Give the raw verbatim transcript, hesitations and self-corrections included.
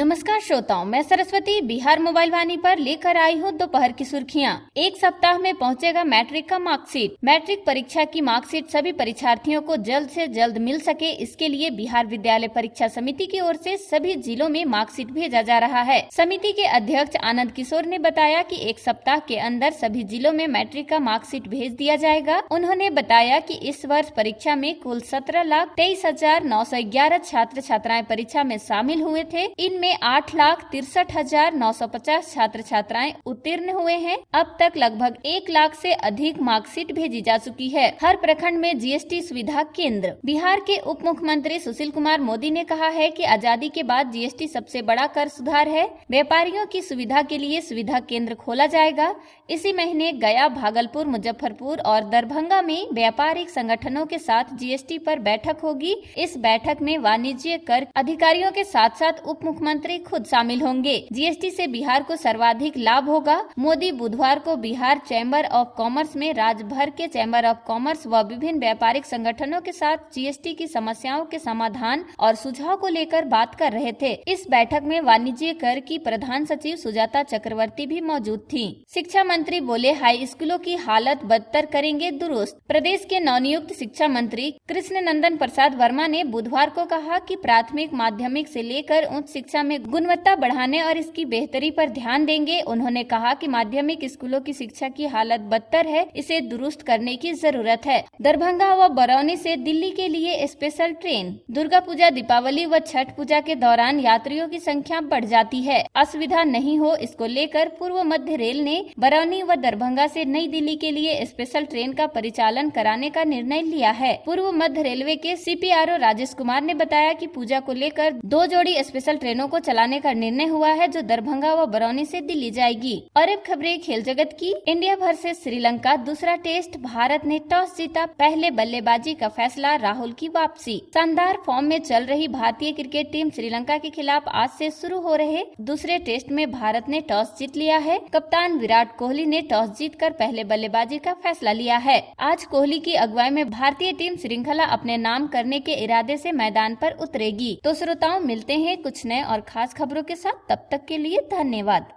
नमस्कार श्रोताओं, मैं सरस्वती बिहार मोबाइल वाणी पर लेकर आई हूँ दोपहर की सुर्खियाँ। एक सप्ताह में पहुँचेगा मैट्रिक का मार्कशीट। मैट्रिक परीक्षा की मार्कशीट सभी परीक्षार्थियों को जल्द से जल्द मिल सके, इसके लिए बिहार विद्यालय परीक्षा समिति की ओर से सभी जिलों में मार्कशीट भेजा जा रहा है। समिति के अध्यक्ष आनंद किशोर ने बताया कि एक सप्ताह के अंदर सभी जिलों में मैट्रिक का मार्कशीट भेज दिया जाएगा। उन्होंने बताया कि इस वर्ष परीक्षा में कुल सत्रह लाख तेईस हजार नौ सौ ग्यारह छात्र छात्राएं परीक्षा में शामिल हुए थे। इन में आठ लाख तिरसठ हजार नौ सौ पचास छात्र छात्राएं उत्तीर्ण हुए हैं। अब तक लगभग एक लाख से अधिक मार्कशीट भेजी जा चुकी है। हर प्रखंड में जीएसटी सुविधा केंद्र। बिहार के उप मुख्यमंत्री सुशील कुमार मोदी ने कहा है कि आजादी के बाद जीएसटी सबसे बड़ा कर सुधार है। व्यापारियों की सुविधा के लिए सुविधा केंद्र खोला जाएगा। इसी महीने गया, भागलपुर, मुजफ्फरपुर और दरभंगा में व्यापारिक संगठनों के साथ जीएसटी पर बैठक होगी। इस बैठक में वाणिज्य कर अधिकारियों के साथ साथ उप मुख्यमंत्री खुद शामिल होंगे। जीएसटी से बिहार को सर्वाधिक लाभ होगा। मोदी बुधवार को बिहार चैम्बर ऑफ कॉमर्स में राज्य भर के चैम्बर ऑफ कॉमर्स व विभिन्न व्यापारिक संगठनों के साथ जीएसटी की समस्याओं के समाधान और सुझाव को लेकर बात कर रहे थे। इस बैठक में वाणिज्य कर की प्रधान सचिव सुजाता चक्रवर्ती भी मौजूद थी। शिक्षा मंत्री बोले, हाई स्कूलों की हालत बदतर करेंगे दुरुस्त। प्रदेश के नवनियुक्त शिक्षा मंत्री कृष्ण नंदन प्रसाद वर्मा ने बुधवार को कहा कि प्राथमिक, माध्यमिक से लेकर उच्च शिक्षा में गुणवत्ता बढ़ाने और इसकी बेहतरी पर ध्यान देंगे। उन्होंने कहा कि माध्यमिक स्कूलों की शिक्षा की हालत बदतर है, इसे दुरुस्त करने की जरूरत है। दरभंगा व बरौनी से दिल्ली के लिए स्पेशल ट्रेन। दुर्गा पूजा, दीपावली व छठ पूजा के दौरान यात्रियों की संख्या बढ़ जाती है। असुविधा नहीं हो, इसको लेकर पूर्व मध्य रेल ने बरौनी व दरभंगा से नई दिल्ली के लिए स्पेशल ट्रेन का परिचालन कराने का निर्णय लिया है। पूर्व मध्य रेलवे के सीपीआरओ राजेश कुमार ने बताया कि पूजा को लेकर दो जोड़ी स्पेशल ट्रेनों को चलाने का निर्णय हुआ है, जो दरभंगा व बरौनी से दिल्ली जाएगी। और अब खबरें खेल जगत की। इंडिया वर्सेस श्रीलंका दूसरा टेस्ट। भारत ने टॉस जीता, पहले बल्लेबाजी का फैसला, राहुल की वापसी। शानदार फॉर्म में चल रही भारतीय क्रिकेट टीम श्रीलंका के खिलाफ आज से शुरू हो रहे दूसरे टेस्ट में भारत ने टॉस जीत लिया है। कप्तान विराट कोहली ने टॉस जीतकर पहले बल्लेबाजी का फैसला लिया है। आज कोहली की अगुवाई में भारतीय टीम श्रृंखला अपने नाम करने के इरादे से मैदान पर उतरेगी। तो श्रोताओं, मिलते हैं कुछ नए और खास खबरों के साथ। तब तक के लिए धन्यवाद।